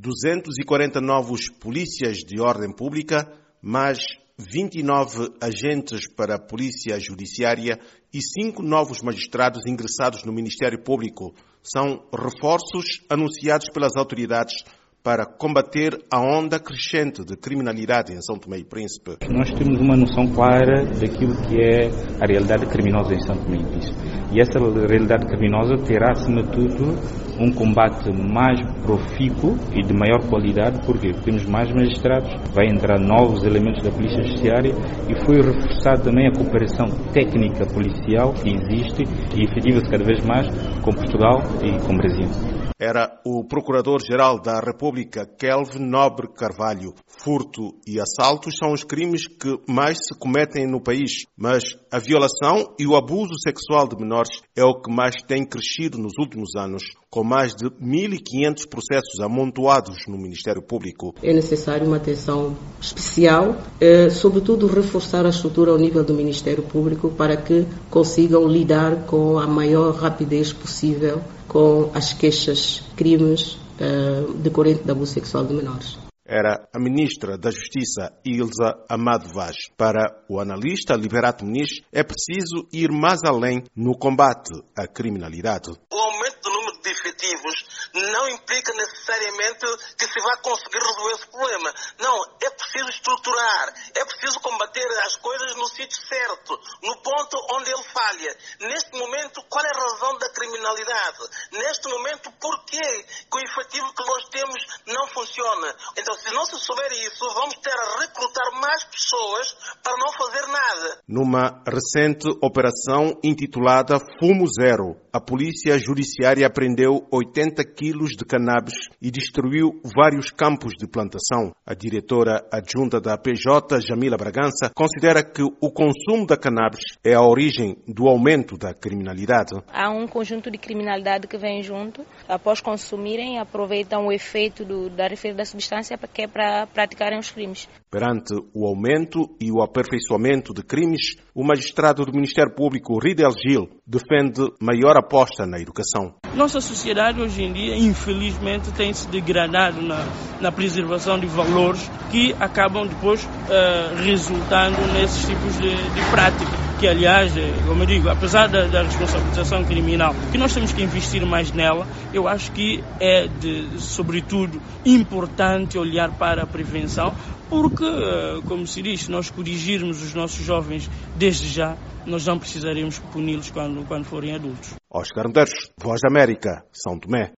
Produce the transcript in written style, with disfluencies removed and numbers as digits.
240 novos polícias de ordem pública, mais 29 agentes para a Polícia Judiciária e 5 novos magistrados ingressados no Ministério Público. São reforços anunciados pelas autoridades para combater a onda crescente de criminalidade em São Tomé e Príncipe. Nós temos uma noção clara daquilo que é a realidade criminosa em São Tomé e Príncipe. E essa realidade criminosa terá, acima de tudo, um combate mais profícuo e de maior qualidade, porque temos mais magistrados, vai entrar novos elementos da Polícia Judiciária e foi reforçada também a cooperação técnica policial que existe e efetiva-se cada vez mais com Portugal e com o Brasil. Era o Procurador-Geral da República, Kelvin Nobre Carvalho. Furto e assaltos são os crimes que mais se cometem no país, mas a violação e o abuso sexual de menores é o que mais tem crescido nos últimos anos, com mais de 1.500 processos amontoados no Ministério Público. É necessário uma atenção especial, sobretudo reforçar a estrutura ao nível do Ministério Público para que consigam lidar com a maior rapidez possível com as queixas, crimes decorrentes de abuso sexual de menores. Era a Ministra da Justiça, Ilza Amado Vaz. Para o analista Liberato Muniz, é preciso ir mais além no combate à criminalidade. O aumento do número de efetivos não implica necessariamente que se vai conseguir resolver esse problema. Não, é preciso estruturar, é preciso combater as coisas no sítio certo, no ponto onde ele falha. Neste momento, qual é a razão da criminalidade? Neste momento, por que o efetivo que nós temos não funciona? Então, se não se souber isso, vamos ter a recrutar mais pessoas para não fazer nada. Numa recente operação intitulada Fumo Zero, a Polícia Judiciária apreendeu 80 quilos de cannabis e destruiu vários campos de plantação. A diretora adjunta da PJ, Jamila Bragança, considera que o consumo da cannabis é a origem do aumento da criminalidade. Há um conjunto de criminalidade que vem junto. Após consumirem, aproveitam o efeito da referida substância que é para praticarem os crimes. Perante o aumento e o aperfeiçoamento de crimes, o magistrado do Ministério Público, Ridel Gil, defende maior aposta na educação. Nossa sociedade hoje em dia, infelizmente, tem se degradado na preservação de valores que acabam depois resultando nesses tipos de prática. Que, aliás, como eu digo, apesar da responsabilização criminal, que nós temos que investir mais nela, eu acho que é, sobretudo, importante olhar para a prevenção, porque, como se diz, se nós corrigirmos os nossos jovens desde já, nós não precisaremos puni-los quando forem adultos. Oscar Medeiros, Voz da América, São Tomé.